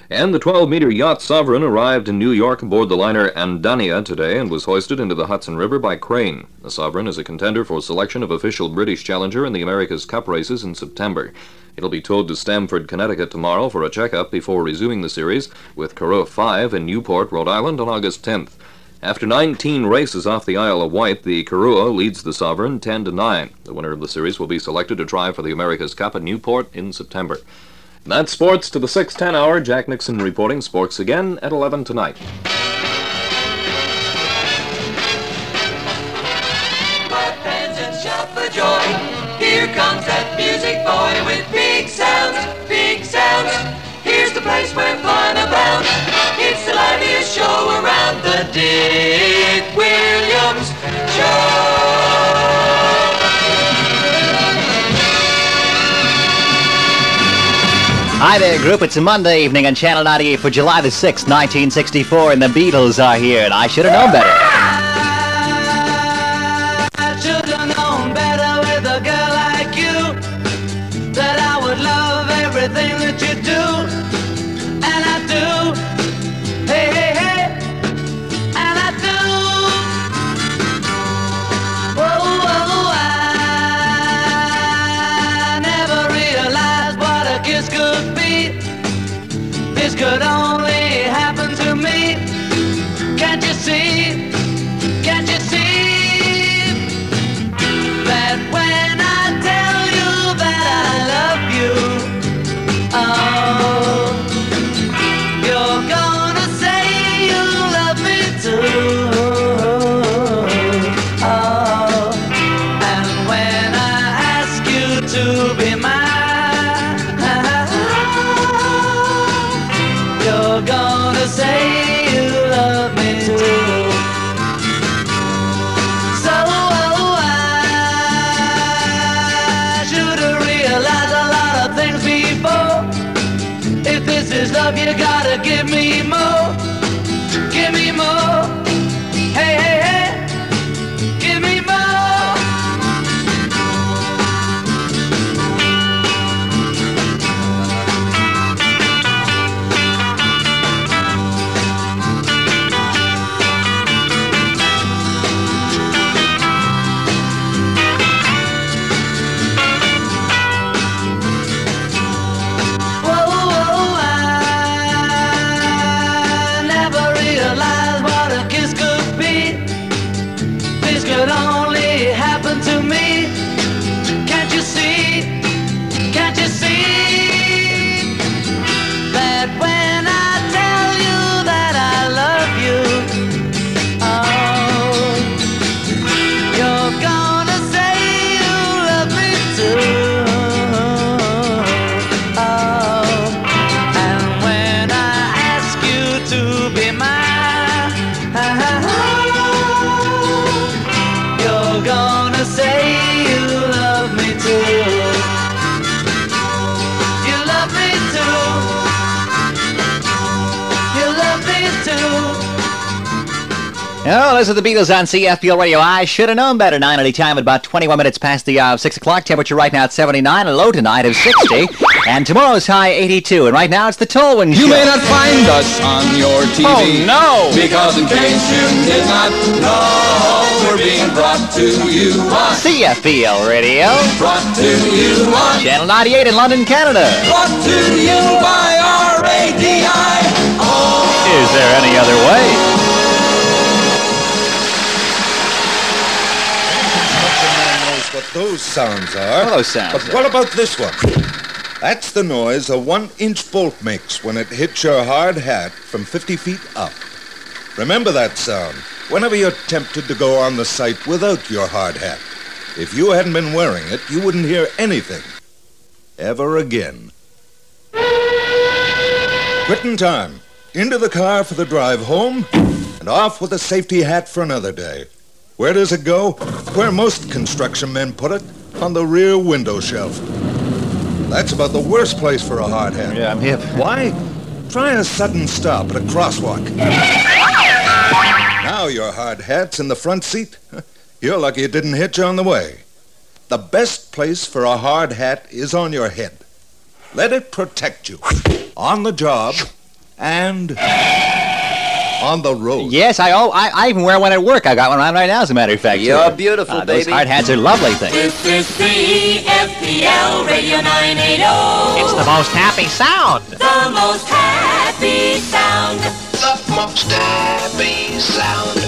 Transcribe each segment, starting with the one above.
And the 12-meter yacht Sovereign arrived in New York aboard the liner Andania today and was hoisted into the Hudson River by crane. The Sovereign is a contender for selection of official British challenger in the America's Cup races in September. It'll be towed to Stamford, Connecticut tomorrow for a checkup before resuming the series with Carreau 5 in Newport, Rhode Island on August 10th. After 19 races off the Isle of Wight, the Carreau leads the Sovereign 10-9. The winner of the series will be selected to try for the America's Cup at Newport in September. That's sports to the 6:10 hour. Jack Nixon reporting. Sports again at 11 tonight. Clap hands and shout for joy. Here comes that music boy with big sounds, big sounds. Here's the place where fun abounds. It's the liveliest show around, the Dick Williams Show. Hi there, group. It's a Monday evening on Channel 98 for July the 6th, 1964, and the Beatles are here, and I should have known better. I should have known better with a girl like you, that I would love everything that you do, and I do. Hey, hey, hey, and I do. Whoa, whoa, I never realized what a kiss could be. This could only happen to me. Can't you see? Can't you see that when I tell you that I love you, oh, you're gonna say you love me too. Oh, and when I ask you to be mine, you're gonna say you love me too. So I should have realized a lot of things before. If this is love, you gotta give me more. Give me more. Hey, hey, hey. Give me more. Whoa, whoa, I never realized what a kiss could be. This could only happen to me. Can't you see? Can't you see that when I tell you that I love you, oh, you're gonna say you love me too. Oh, and when I ask you to be mine, you're gonna say you love me too. You love me too. You love me too. Oh, those are the Beatles on CFPL Radio. I should have known better. 9:80 time at about 21 minutes past the hour of 6 o'clock. Temperature right now at 79. A low tonight of 60. And tomorrow's high 82. And right now it's the Tolwyn Show. You may not find us on your TV. Oh, no. Because in case you did not know, we're being brought to you on CFPL Radio. brought to you on Channel 98 in London, Canada. brought to you by RADI. Oh, Is there any other way? What those sounds What are. are those sounds? But what about this one? That's the noise a 1-inch bolt makes when it hits your hard hat from 50 feet up. Remember that sound whenever you're tempted to go on the site without your hard hat. If you hadn't been wearing it, you wouldn't hear anything. Ever again. Quitting time. Into the car for the drive home, and off with a safety hat for another day. Where does it go? Where most construction men put it, on the rear window shelf. That's about the worst place for a hard hat. Yeah, I'm hip. Why? Try a sudden stop at a crosswalk. Now your hard hat's in the front seat. You're lucky it didn't hit you on the way. The best place for a hard hat is on your head. Let it protect you. On the job, and on the road. Yes, I even wear one at work. I got one on right now, as a matter of fact. You're beautiful, Those baby. hard hats are lovely things. This is CFPL Radio 980. It's the most happy sound. The most happy sound. The most happy sound.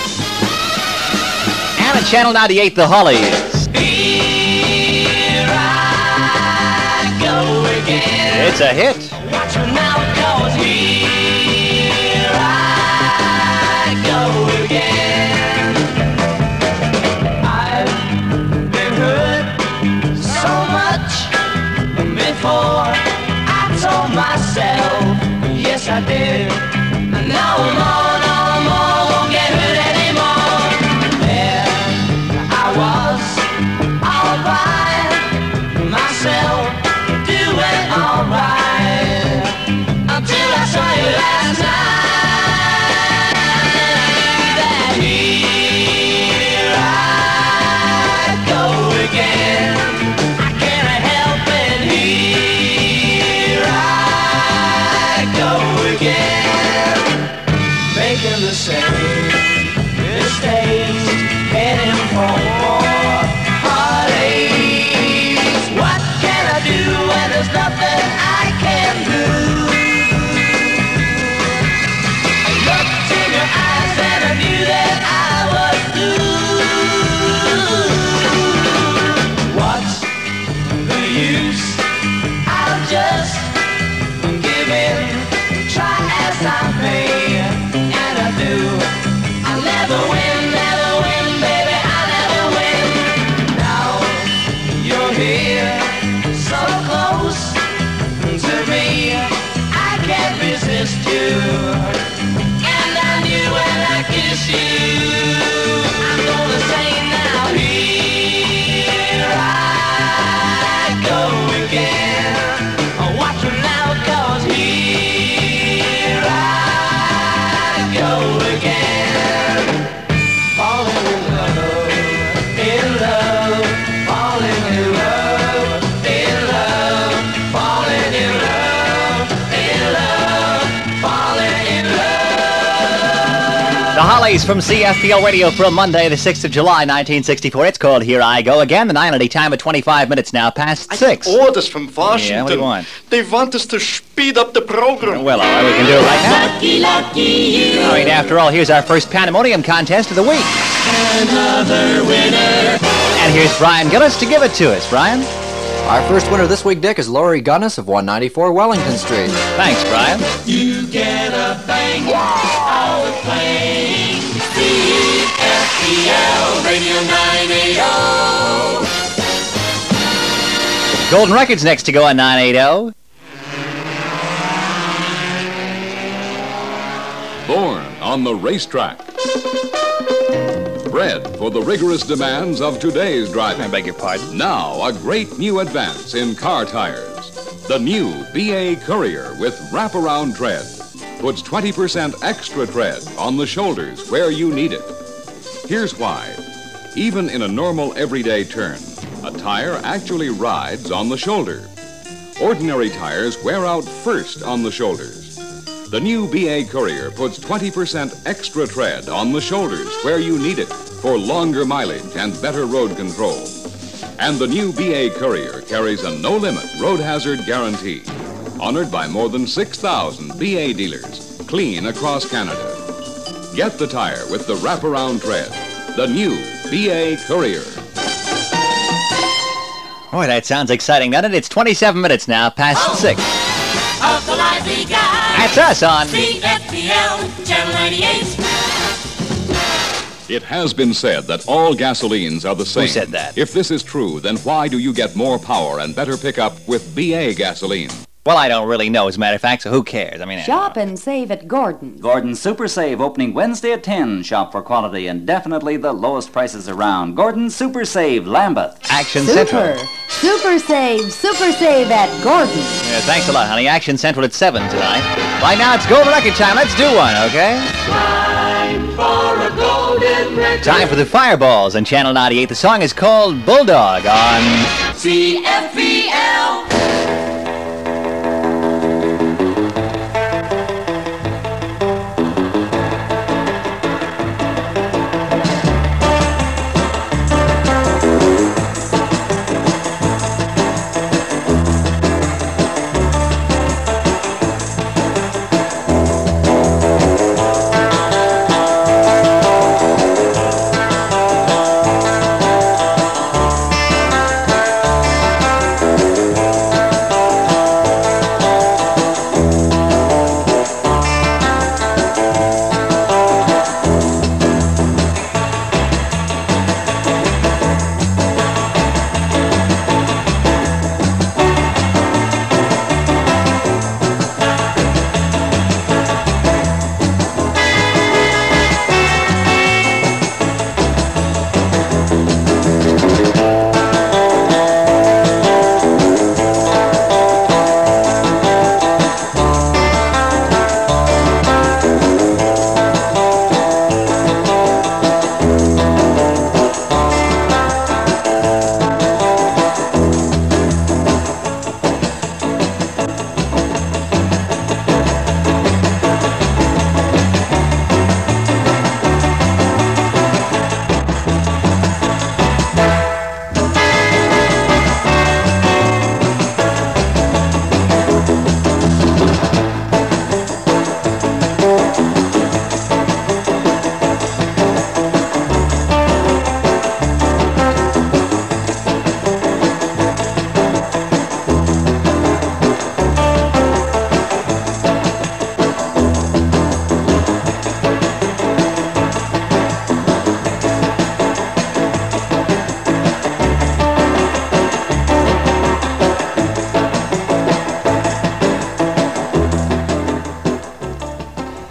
And at Channel 98, the Hollies. Here I go again. It's a hit. Watch me now, 'cause here I go again. I've been hurt so much before. I told myself, yes I did. No more, won't get hurt anymore. There I was, all by myself, doing all right, until I saw you last night. That here I go again. I can't help it. Here I go again, making the same mistakes, heading for more heartaches. What can I do when there's nothing I can do? I looked in your eyes and I knew that I was through. What's the use? I'll just give in, try as I may, and I do. I'll never win, baby, I'll never win. Now you're here, so close to me, I can't resist you. And I knew when I kissed you, I'm gonna say now, here I go again. Watch me now, 'cause here I go again. Falling in love, falling in love, in love, falling in love, in love, falling in love. The Hollies from CFPL Radio from Monday, the 6th of July, 1964. It's called Here I Go Again. The 9:80 time at 25 minutes now past 6. Orders from Washington. Yeah, what do you want? They want us to speed up the program. Well, all right, we can do it right now. Lucky you. All right, after all, here's our first Pandemonium contest of the week. Another winner. And here's Brian Gillis to give it to us. Brian? Our first winner this week, Dick, is Laurie Gunnis of 194 Wellington Street. Thanks, Brian. You get a bang out of playing CFPL Radio 980. Golden Records next to go on 980. Born on the racetrack. Bred for the rigorous demands of today's driving. I beg your pardon. Now, a great new advance in car tires. The new BA Courier with wraparound tread puts 20% extra tread on the shoulders where you need it. Here's why. Even in a normal everyday turn, a tire actually rides on the shoulder. Ordinary tires wear out first on the shoulders. The new BA Courier puts 20% extra tread on the shoulders where you need it for longer mileage and better road control. And the new BA Courier carries a no-limit road hazard guarantee, honored by more than 6,000 BA dealers, clean across Canada. Get the tire with the wraparound tread, the new BA Courier. Boy, that sounds exciting, doesn't it? It's 27 minutes now past 6. Of the lively guy. That's us on CFPL Channel 98. It has been said that all gasolines are the same. Who said that? If this is true, then why do you get more power and better pickup with BA gasoline? Well, I don't really know, as a matter of fact, so who cares? I mean, Shop and save at Gordon's. Gordon's Super Save opening Wednesday at 10. Shop for quality and definitely the lowest prices around. Gordon's Super Save, Lambeth. Action Super. Central. Super save at Gordon's. Yeah, thanks a lot, honey. Action Central at 7 tonight. Right now, it's Golden Record time. Let's do one, okay? Time for a golden record. Time for the Fireballs on Channel 98. The song is called Bulldog on CFPL.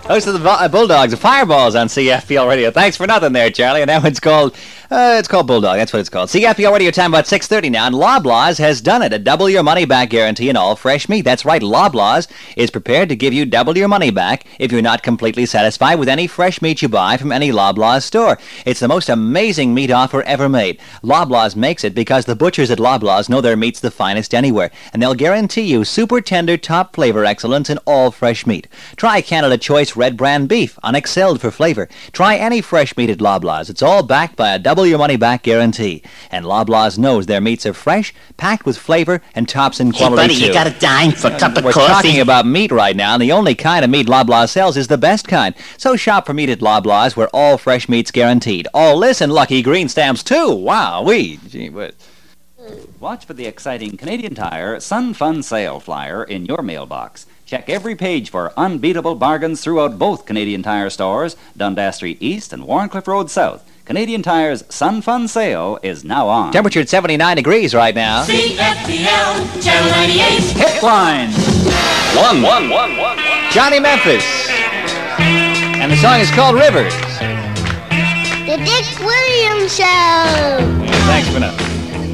Host of the Bulldogs, the Fireballs on CFPL Radio. Thanks for nothing there, Charlie. And that one's called Bulldog. That's what it's called. CFPL Radio time about 6:30 now. And Loblaws has done it. A double your money back guarantee in all fresh meat. That's right. Loblaws is prepared to give you double your money back if you're not completely satisfied with any fresh meat you buy from any Loblaws store. It's the most amazing meat offer ever made. Loblaws makes it because the butchers at Loblaws know their meat's the finest anywhere. And they'll guarantee you super tender, top flavor excellence in all fresh meat. Try Canada Choice Red Brand Beef, unexcelled for flavor. Try any fresh meat at Loblaws. It's all backed by a double your money back guarantee. And Loblaws knows their meats are fresh, packed with flavor, and tops in quality buddy, too. you got a dime for a cup of We're coffee? talking about meat right now, and the only kind of meat Loblaws sells is the best kind. So shop for meat at Loblaws, where all fresh meat's guaranteed. All this and lucky green stamps too. Wow-wee. Gee whiz. Watch for the exciting Canadian Tire Sun Fun Sale flyer in your mailbox. Check every page for unbeatable bargains throughout both Canadian Tire stores, Dundas Street East and Warncliffe Road South. Canadian Tire's Sun Fun Sale is now on. Temperature at 79 degrees right now. CFPL Channel 98. Hit line. One. Johnny Memphis. And the song is called Rivers. The Dick Williams Show. Thanks for nothing.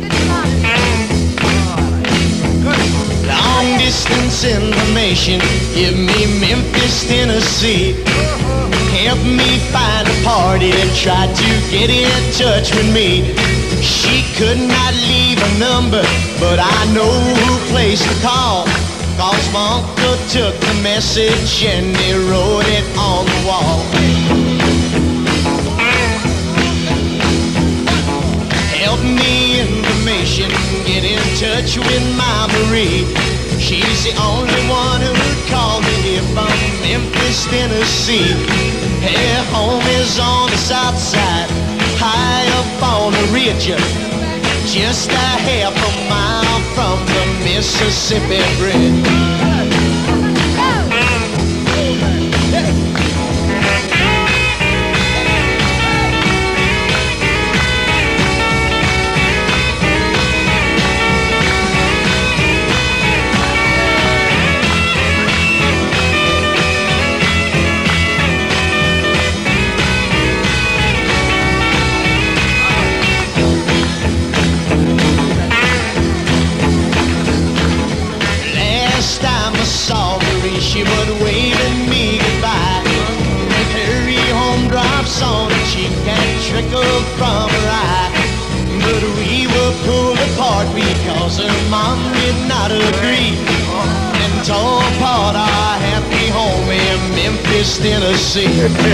Long distance information, give me Memphis, Tennessee. Help me find a party that tried to get in touch with me. She could not leave a number, but I know who place to call. Cause my uncle took the message and he wrote it on the wall. Help me information, get in touch with my Marie. She's the only one who'd call me from Memphis, Tennessee. Her home is on the south side, high up on the ridge, just a half a mile from the Mississippi Bridge. She would wave at me goodbye with her home drops on her cheek and trickle from her eye. But we were pulled apart because her mom did not agree and tore apart our happy home in Memphis, Tennessee.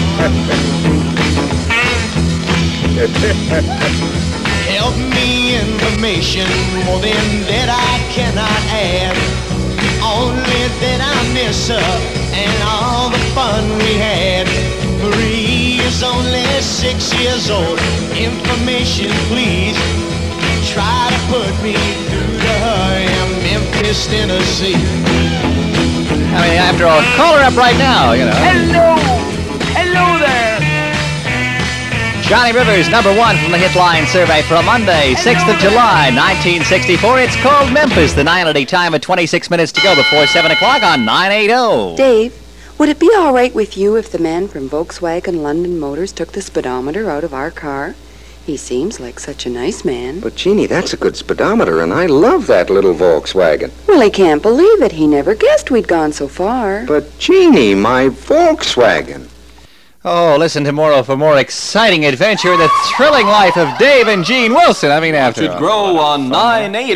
Help me information, more than that I cannot add. Only that I miss her and all the fun we had. Marie is only 6 years old. Information, please. Try to put me through to her in Memphis, Tennessee. I mean, after all, call her up right now, you know. Hello there. Johnny Rivers, number one from the Hitline survey for a Monday, 6th of July, 1964. It's called Memphis. The 9:80 time at 26 minutes to go before 7 o'clock on 980. Dave, would it be all right with you if the man from Volkswagen London Motors took the speedometer out of our car? He seems like such a nice man. But, Jeannie, that's a good speedometer, and I love that little Volkswagen. Well, he can't believe it. He never guessed we'd gone so far. But, Jeannie, my Volkswagen. Oh, listen tomorrow for more exciting adventure in the thrilling life of Dave and Gene Wilson. I mean, after Should grow on 980.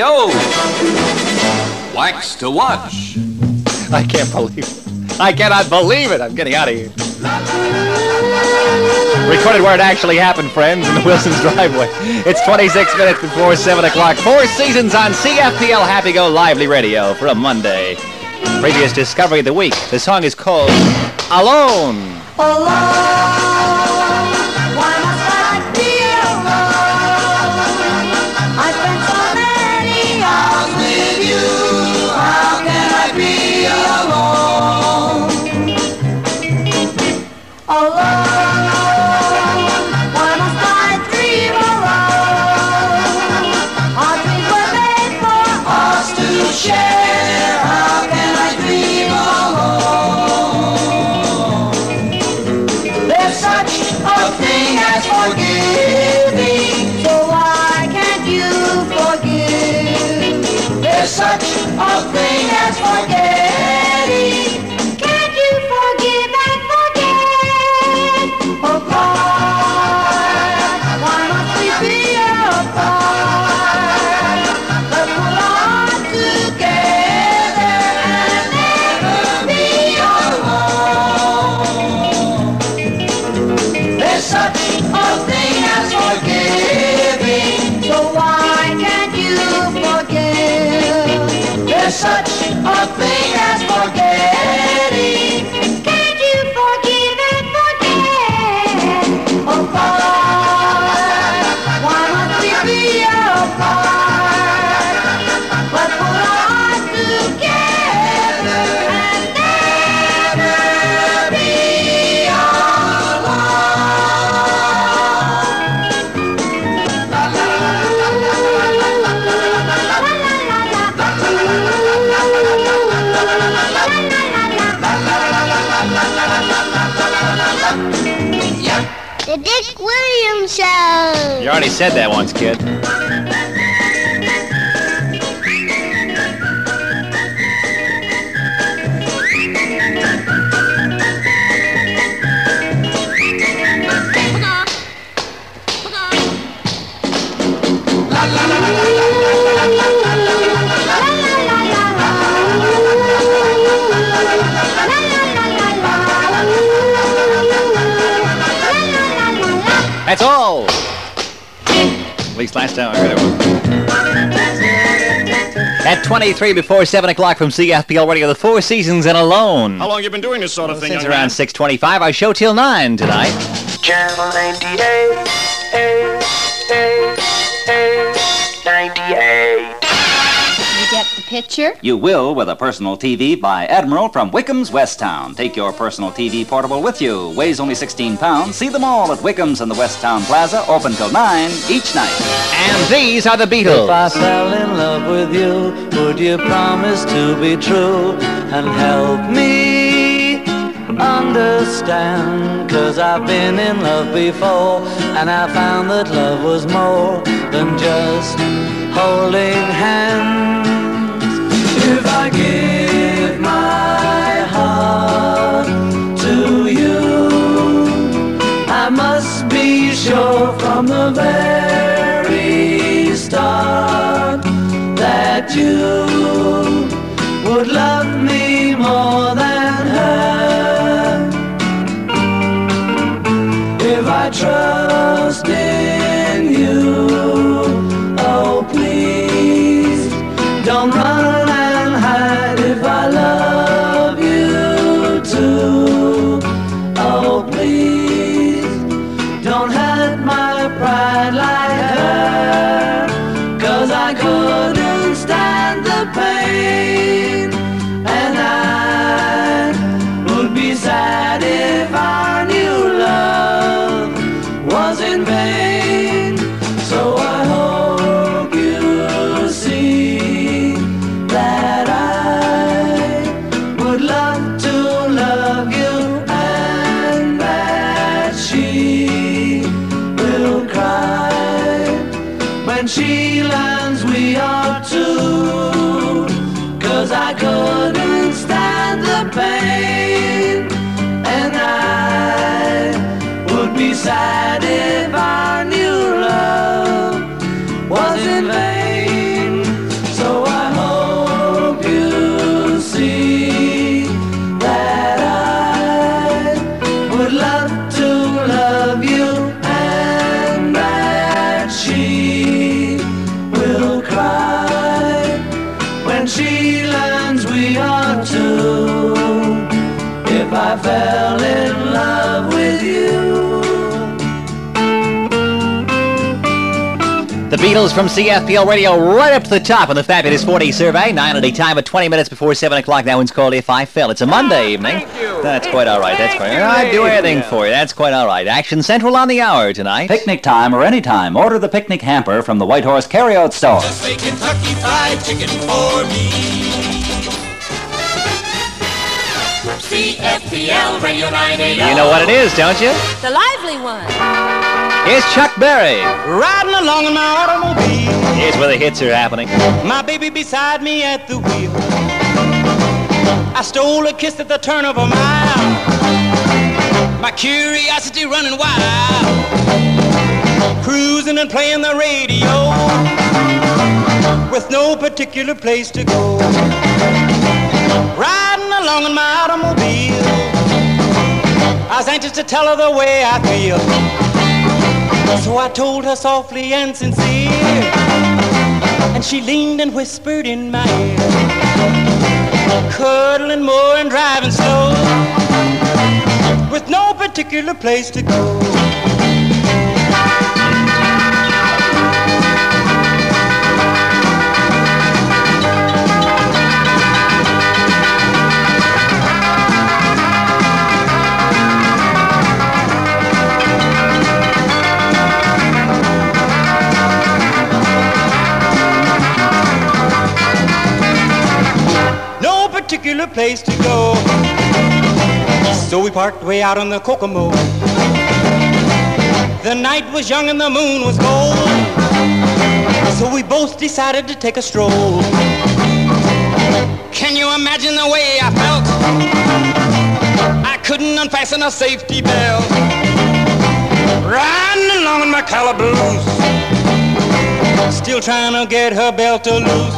Wax to watch. I can't believe it. I cannot believe it. I'm getting out of here. Recorded where it actually happened, friends, in the Wilson's driveway. It's 26 minutes before 7 o'clock. 4 seasons on CFPL Happy Go Lively Radio for a Monday. Previous discovery of the week. The song is called Alone. Alone, why must I be alone? I spent so many hours with you. How can I be alone? Alone, why must I dream alone? Our dreams were made for us to share. How can I dream alone? as forgiving. So why can't you forgive? There's such a thing as forgetting. Can't you forgive and forget? Apart, why must we be apart? Let's hold on together and never be alone. There's such a thing as forgiving. So why can't you forgive? There's such a thing as forgetting. Can't you forgive and forget? Apart, why must we be apart? Let's hold on together and never be The Dick Williams Show. You already said that once, kid. That's all. At least last time I heard it was. At 23 before 7 o'clock from CFPL Radio, the Four Seasons and Alone. How long you been doing this sort of thing, Since young around man? 6:25. Our show till 9 tonight. Channel 98, 98. You get the picture? You will with a personal TV by Admiral from Wickham's Westtown. Take your personal TV portable with you. Weighs only 16 pounds. See them all at Wickham's in the Westtown Plaza. Open till 9 each night. And these are the Beatles. If I fell in love with you, would you promise to be true and help me understand? 'Cause I've been in love before, and I found that love was more than just holding hands. If I give my heart to you, I must be sure from the very start that you would love me more than her. If I trust in you, oh please don't run and hide. If I love you too, oh please don't hurt my pride like her. 'Cause I couldn't stand the pain, and I would be sad if I knew love was in vain. So I hope you see that I would love to love you, and that she will cry when she learns we are two. 'Cause I couldn't stand the pain, and I would be sad if I knew love was in vain. So I hope you see that I would love to love you, and that she will cry when she learns we are two. If I fell in love with you. The Beatles from CFPL Radio right up to the top on the Fabulous 40 survey. 9 time at 20 minutes before 7 o'clock. That one's called If I Fell. It's a Monday evening. That's quite all right. That's quite all right. I'd do anything for you. That's quite all right. Action Central on the hour tonight. Picnic time or any time. Order the picnic hamper from the White Horse Carryout Store. Just say Kentucky Fried Chicken for me. CFPL Radio 98. You know what it is, don't you? The lively one. Here's Chuck Berry. Riding along in my automobile. Here's where the hits are happening. My baby beside me at the wheel. I stole a kiss at the turn of a mile. My curiosity running wild. Cruising and playing the radio with no particular place to go. Riding along in my automobile. I was anxious to tell her the way I feel. So I told her softly and sincere, and she leaned and whispered in my ear, cuddling more and driving slow, with no particular place to go. Particular place to go. So we parked way out on the Kokomo. The night was young and the moon was gold. So we both decided to take a stroll. Can you imagine the way I felt? I couldn't unfasten a safety belt. Riding along in my calaboose, still trying to get her belt to loose.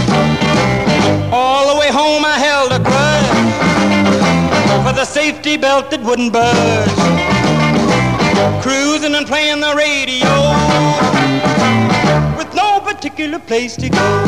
All the way home I held a grudge for the safety belt that wouldn't budge. Cruising and playing the radio with no particular place to go.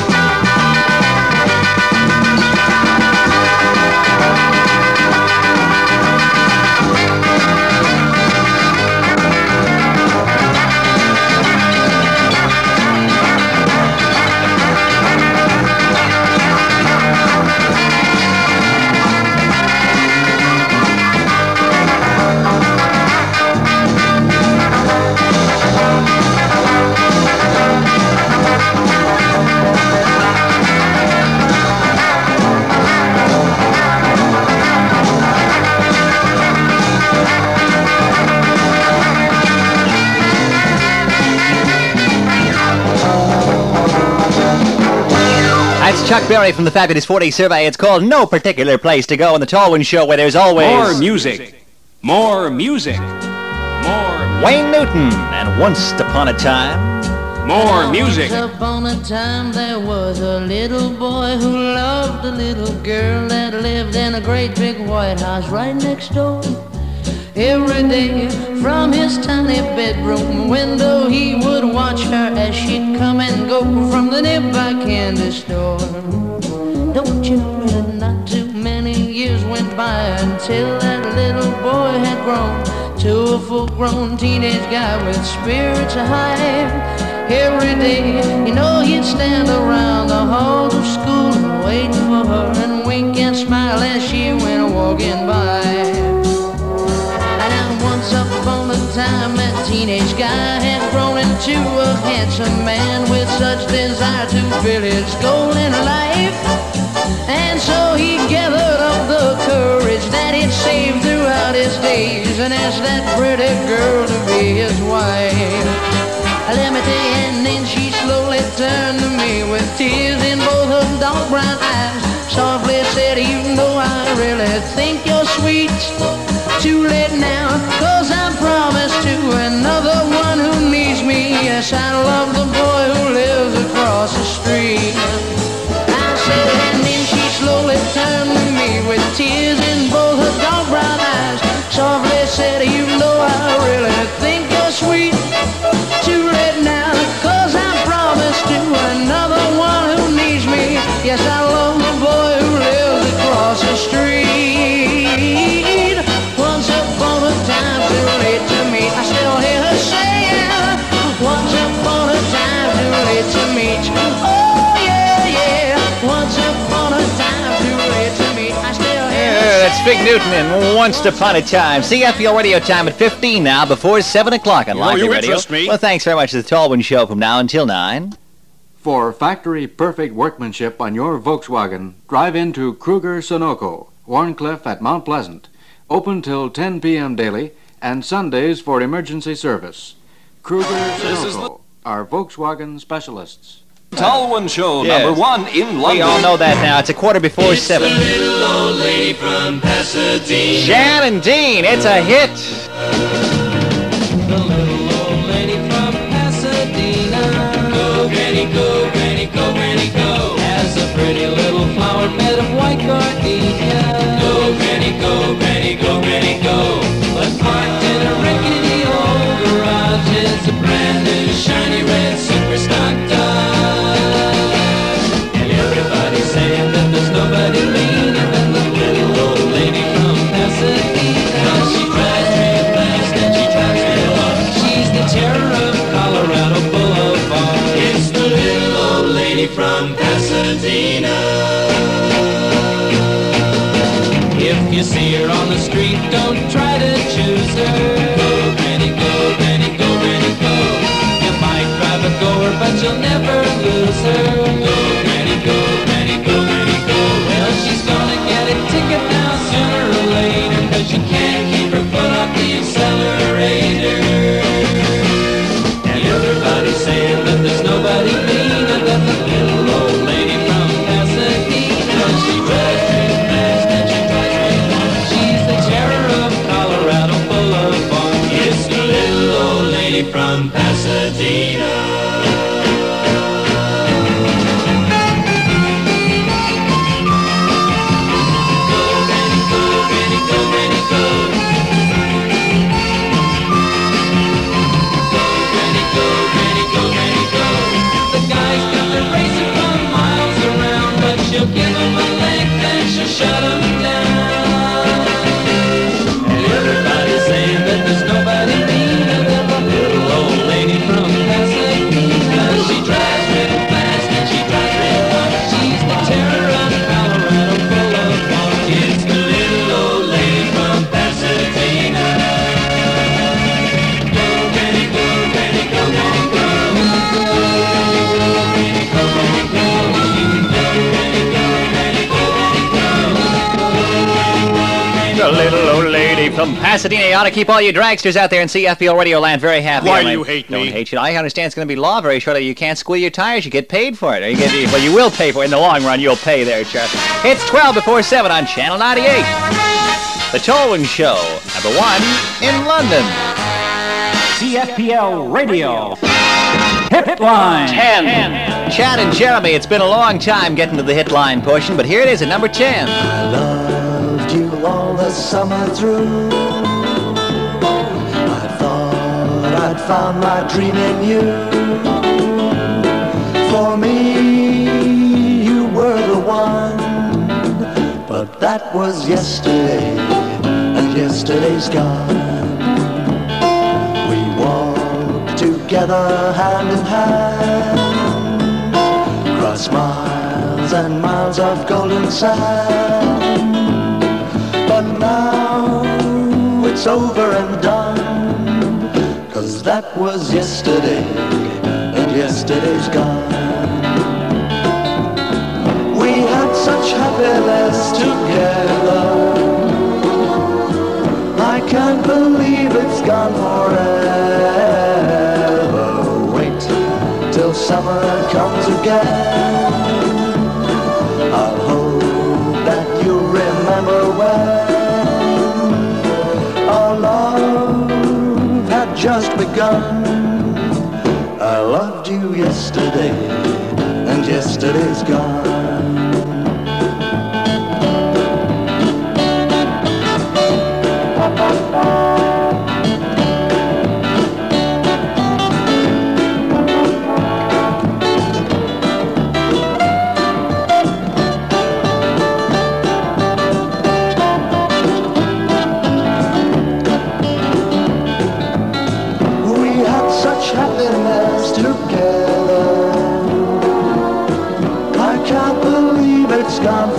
That's Chuck Berry from the Fabulous 40 survey. It's called No Particular Place to Go on the Tallwin Show, where there's always... More music. More music. More... Wayne Newton and Once Upon a Time. More music. Once upon a time there was a little boy who loved a little girl that lived in a great big white house right next door. Every day from his tiny bedroom window he would watch her as she'd come and go from the nearby candy store. Don't you know that not too many years went by until that little boy had grown to a full-grown teenage guy with spirits high. Every day, you know, he'd stand around the halls of school and wait for her and wink and smile as she went walking by. And once upon a time, that teenage guy had grown into a handsome man with such desire to fill his golden life. And so he gathered up the courage that he'd saved throughout his days and asked that pretty girl to be his wife. Let me tell you, and then she slowly turned to me with tears in both her dark brown eyes. Softly said, you know I really think you're sweet. Too late now, 'cause I promised to another one who needs me. Yes, I love the boy who lives across the street. I said, and then she slowly turned to me with tears in both her dark brown eyes. Softly said, you know I really think you're sweet. Too late now, 'cause I promised to another one who needs me. Yes, I love the boy who lives across the street. Once upon a time, too late to meet. I still hear her saying, once upon a time, too late to meet. Oh, yeah, yeah. Once upon a time, too late to meet. I still hear her saying. That's Fig Newton and Once Upon a Time. CFPL Radio time at 15 now, before 7 o'clock on Live Radio. Interest me. Well, thanks very much to the Tallwin Show from now until 9. For factory-perfect workmanship on your Volkswagen, drive into Kruger Sunoco, Warncliffe at Mount Pleasant. Open till 10 p.m. daily and Sundays for emergency service. Kruger This is Sunoco, our Volkswagen specialists. Talwin Show, Yes. number 1 in London. We all know that now. It's 7:15. Little old lady from Pasadena. Shannon Dean, it's a hit. The little old lady from Pasadena. Go, granny, go, granny, go, granny, go. Has a pretty little flower bed of white gardenia. Go, granny, go, granny, go, granny, go. But parked in a rickety old garage is a brand new shiny red super stock Dodge. And everybody's saying that there's nobody meaner than the little old lady from Pasadena. She drives real fast and she drives real hard. She's the terror of Colorado Boulevard. It's the little old lady from Pasadena. If you see her on the street, don't try to choose her. Go, granny, go, granny, go, granny, go. You might drive a goer, but you'll never lose her. Go, granny, go, granny, go, granny, go. Well, she's gonna get a ticket now sooner or later, 'cause she can't keep her foot off the accelerator. And everybody's saying that there's nobody meaner than the little old lady from Pasadena. She drives real fast and she drives real hard. She's the terror of Colorado Boulevard. It's the little old lady from Pasadena. Go, granny, go, granny, go, granny, go. Go, granny, go, granny, go, granny, go. The guy's got her racing for miles around, but she'll give him a length and she'll shut him down. And everybody's saying that there's nobody meaner than the little old lady from Pasadena. She drives real fast and she drives real hard. She's the terror of Colorado Boulevard. It's the little old lady from Pasadena. Go, granny, go, granny, go, granny, go. Go, granny, go, granny, go. Go, granny, go, granny, go, granny, go. The little old lady from Pasadena. You ought to keep all you dragsters out there in CFPL Radio Land very happy. Why I mean, you hate don't me? hate you. I understand it's going to be law very shortly. You can't squeal your tires. You get paid for it. Or you get, well, you will pay for it. In the long run, you'll pay there, Charlie. It's 7:12 on Channel 98. The Tolwyn Show, number 1 in London. CFPL Radio. Hit line. 10. Chad and Jeremy, it's been a long time getting to the hit line portion, but here it is at number 10. Loved you all the summer through. I thought I'd found my dream in you. For me, you were the one. But that was yesterday, and yesterday's gone. We walked together hand in hand, across miles and miles of golden sand. But now it's over and done, 'cause that was yesterday, and yesterday's gone. We had such happiness together, I can't believe it's gone forever. Wait till summer comes again, I'll hope that you remember when our love had just begun. I loved you yesterday, and yesterday's gone. We had such happiness together, I can't believe it's gone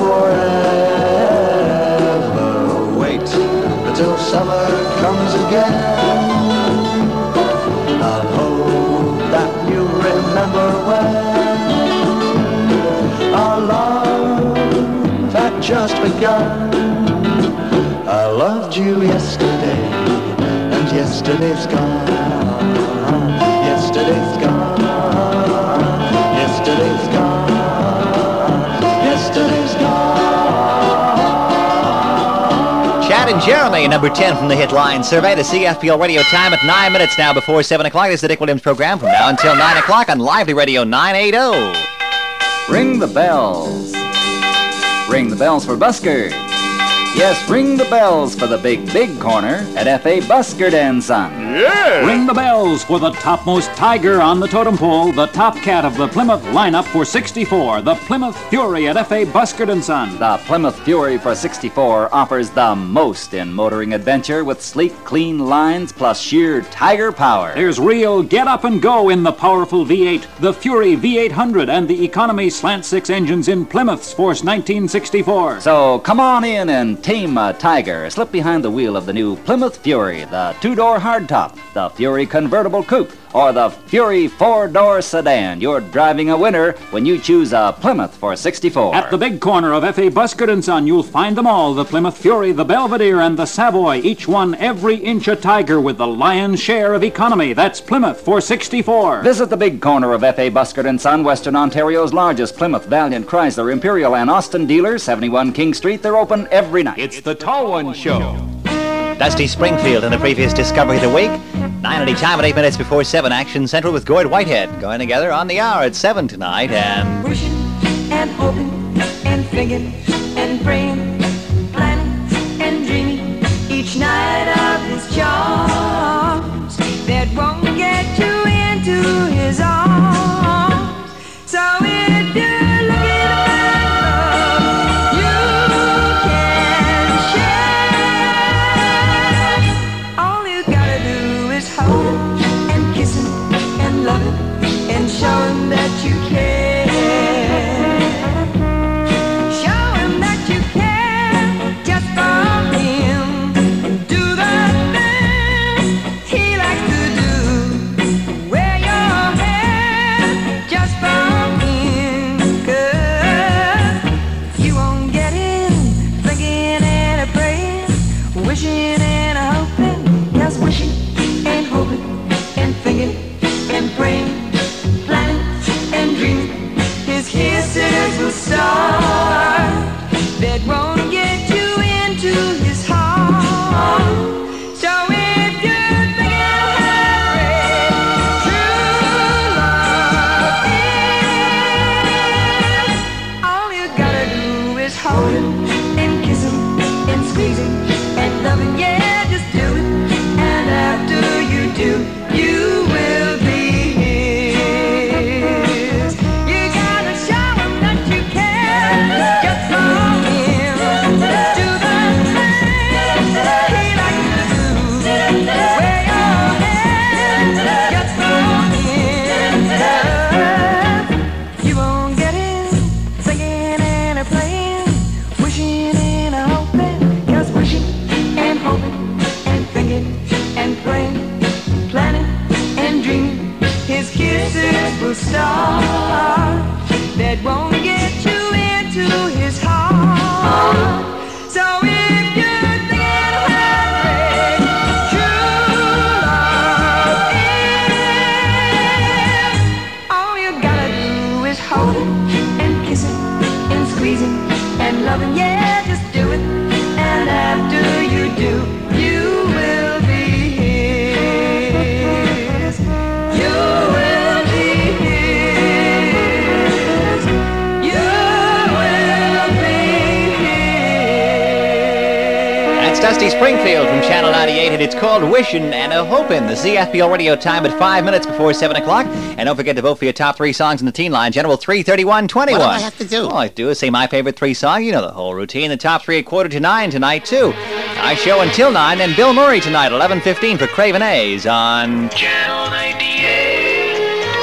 forever. Wait until summer comes again, I'll hope that you remember when our love had just begun. I loved you yesterday, and yesterday's gone. Yesterday's gone. Yesterday's gone. Yesterday's gone. Chad and Jeremy, number 10 from the hit line survey. The CFPL radio time at 9 minutes now before 7 o'clock. This is the Dick Williams program from now until 9 o'clock on Lively Radio 980. Ring the bells. Ring the bells for Buskard. Yes, ring the bells for the big corner at F.A. Buskard and Son. Yeah! Ring the bells for the topmost tiger on the totem pole, the top cat of the Plymouth lineup for 64, the Plymouth Fury at F.A. Buskard and Son. The Plymouth Fury for 64 offers the most in motoring adventure with sleek, clean lines plus sheer tiger power. There's real get up and go in the powerful V8, the Fury V800, and the economy slant 6 engines in Plymouth's Force 1964. So come on in and tame a tiger. Slip behind the wheel of the new Plymouth Fury, the 2-door hardtop, the Fury convertible coupe, or the Fury 4-door sedan. You're driving a winner when you choose a Plymouth for 64. At the big corner of F.A. Buskard and Son, you'll find them all, the Plymouth Fury, the Belvedere, and the Savoy, each one every inch a tiger with the lion's share of economy. That's Plymouth for 64. Visit the big corner of F.A. Buskard and Son, Western Ontario's largest Plymouth, Valiant, Chrysler, Imperial, and Austin dealers, 71 King Street. They're open every night. It's the Tall One Show. Dusty Springfield in the previous Discovery of the Week. 9:00 time at 8 minutes before 7. Action Central with Gord Whitehead going together on the hour at 7 tonight. And wishing and hoping and thinking and praying, planning and dreaming each night of his charms that won't get you into his arms. So if you're looking for love, you can share. All you gotta do is hold him and kiss him and love him and show him that you care. Show him that you care just for him. Do the things he likes to do. Wear your hair just for him. 'Cause you won't get him thinking and a praying, wishing and a hoping, just wishing and hoping and thinking and praying, planning and dreaming. His kisses will start that won't get you into his heart. So if you're thinking how great true love is, all you gotta do is hold him and kiss him and squeeze him and love him. Yeah, just do it. And after you do, you will be his. You gotta show him that you care just for him. Do the things he likes to do. Wear your hair just for him. You won't get him thinking and a praying, wishing and a hoping, just wishing and hoping and thinking and praying, planning and dreaming. His kisses will start that won't get you into his heart. So if you're thinking how great true love is, all you gotta do is hold him and kiss him and squeeze him and love him. Yeah, just do it. And after you do, you will be his. You will be his. You will be his. that's Dusty Springfield from Channel 98, and it's called Wishin' and a Hopin'. The CFPL radio time at 5 minutes before 7 o'clock. And don't forget to vote for your top 3 songs in the teen line. General 33121. What do I have to do? All I have to do is say my favorite 3 song. You know the whole routine. The top 3 at 8:45 tonight, too. Our show until 9, and Bill Murray tonight, 11:15 for Craven A's on Channel 98.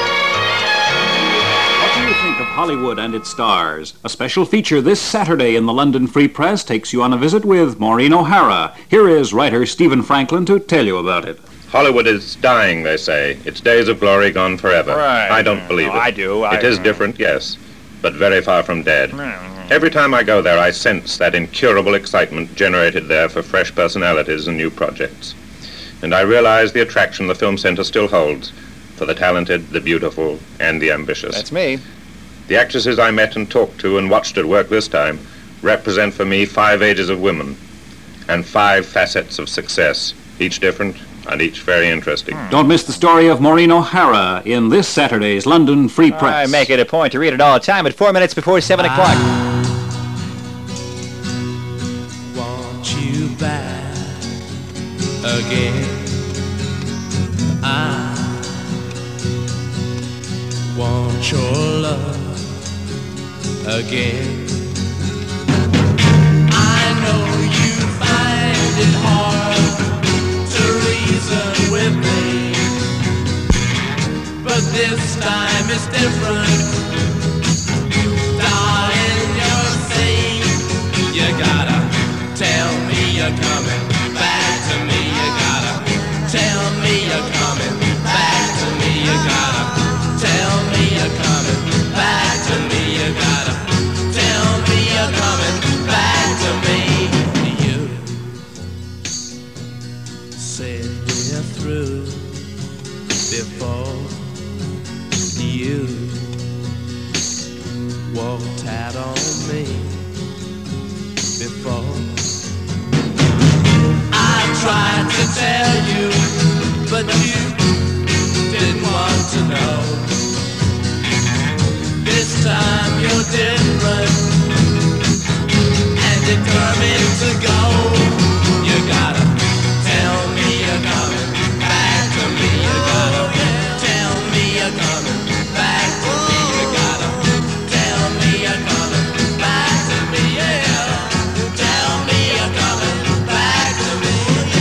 What do you think of Hollywood and its stars? A special feature this Saturday in the London Free Press takes you on a visit with Maureen O'Hara. Here is writer Stephen Franklin to tell you about it. Hollywood is dying, they say. Its days of glory gone forever. Right. I don't believe it. I do. It is different, yes, but very far from dead. Every time I go there, I sense that incurable excitement generated there for fresh personalities and new projects. And I realize the attraction the film center still holds, for the talented, the beautiful, and the ambitious. That's me. The actresses I met and talked to and watched at work this time represent for me 5 ages of women and 5 facets of success, each different and each very interesting. Don't miss the story of Maureen O'Hara in this Saturday's London Free Press. I make it a point to read it all the time at 4 minutes before 7 o'clock. Want you back again. I want your love again. I know you find it hard to reason with me, but this time it's different. Darling, you're saying you gotta tell me you're coming back to me. You gotta tell me you're coming back to me. You gotta tell me you're coming back to me. You gotta tell me you're coming back to me. You said we're through before you walked out on me. Before I tried to tell you, but you didn't want to know. This time you're different and determined to go. You gotta tell me you're coming back to me. You gotta tell me you're coming back to me. You gotta tell me you're coming back to me. Yeah, tell me you're coming back to me.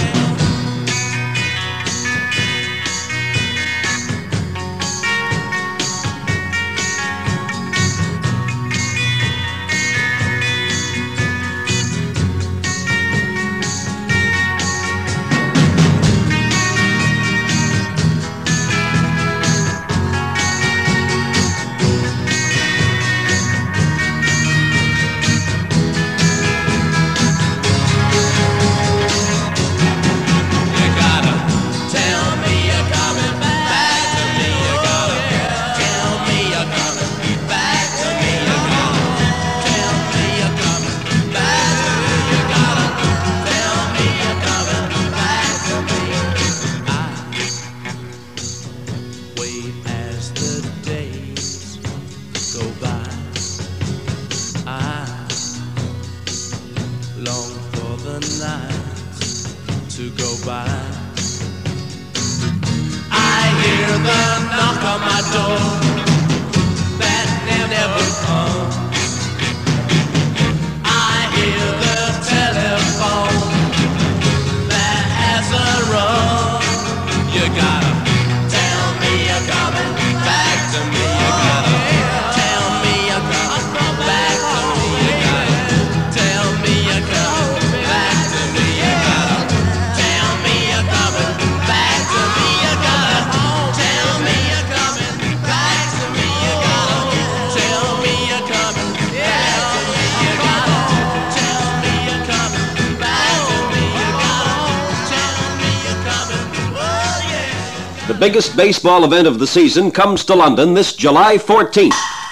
The biggest baseball event of the season comes to London this July 14th.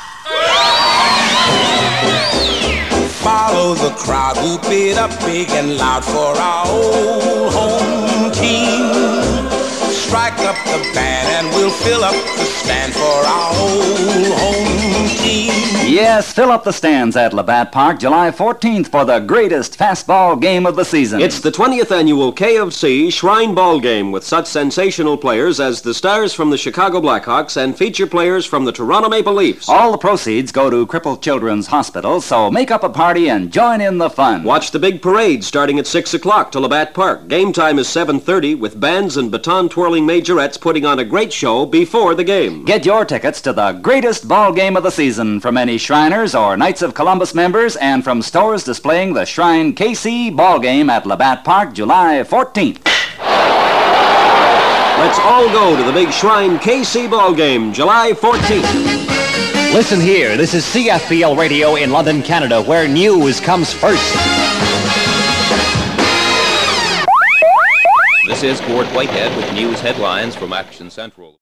Follow the crowd, whoop it up big and loud for our old home team. Strike up the band and we'll fill up the stand for our old home team. Yes, fill up the stands at Labatt Park July 14th for the greatest fastball game of the season. It's the 20th annual KFC Shrine Ball Game with such sensational players as the stars from the Chicago Blackhawks and feature players from the Toronto Maple Leafs. All the proceeds go to Crippled Children's Hospital, so make up a party and join in the fun. Watch the big parade starting at 6 o'clock to Labatt Park. Game time is 7:30 with bands and baton-twirling majorettes putting on a great show before the game. Get your tickets to the greatest ball game of the season from any Shriners or Knights of Columbus members and from stores displaying the Shrine KC Ball Game at Labatt Park July 14th. Let's all go to the big Shrine KC Ball Game July 14th. Listen here, this is CFPL Radio in London, Canada, where news comes first. This is Gord Whitehead with news headlines from Action Central.